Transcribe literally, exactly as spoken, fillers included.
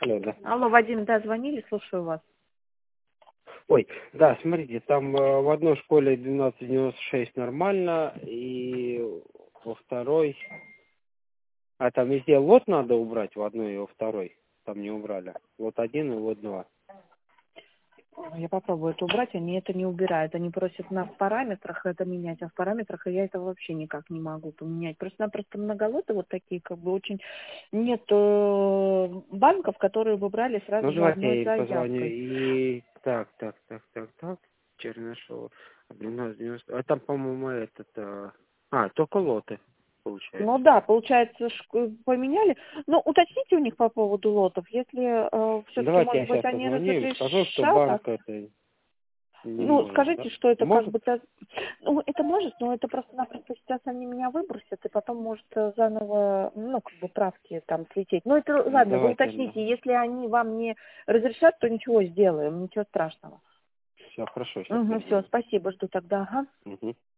Алло, да. Алло, Вадим, да, звонили, слушаю вас. Ой, да, смотрите, там э, в одной школе двенадцать девяносто шесть нормально, и во второй... А там везде лот надо убрать, в одной и во второй. Там не убрали. Вот один и вот два. Я попробую это убрать, они это не убирают. Они просят нас в параметрах это менять, а в параметрах я это вообще никак не могу поменять. Просто-напросто многолоты вот такие, как бы очень... Нет э, банков, которые бы брали сразу Ну, же давайте я одной им позвоню. заявкой. И так, так, так, так, так. Чернышова. двенадцать девяносто... А там, по-моему, этот... А, а только лоты, Ну получается. да, получается, шк- поменяли. Ну, уточните у них по поводу лотов. Если э, все-таки, Давайте я может быть, сейчас они позвоню им, скажу, что разрешат, а банк это не ну, может, да? скажите, что это как Может? бы... та- Ну, это может, но это просто-напросто сейчас они меня выбросят, и потом может э, заново, ну, как бы правки там слететь. Ну, это ладно, вы Давайте, да. уточните. Если они вам не разрешат, то ничего сделаем, ничего страшного. Все, хорошо, сейчас Угу, все, позвоню. спасибо, жду тогда. Ага. Угу.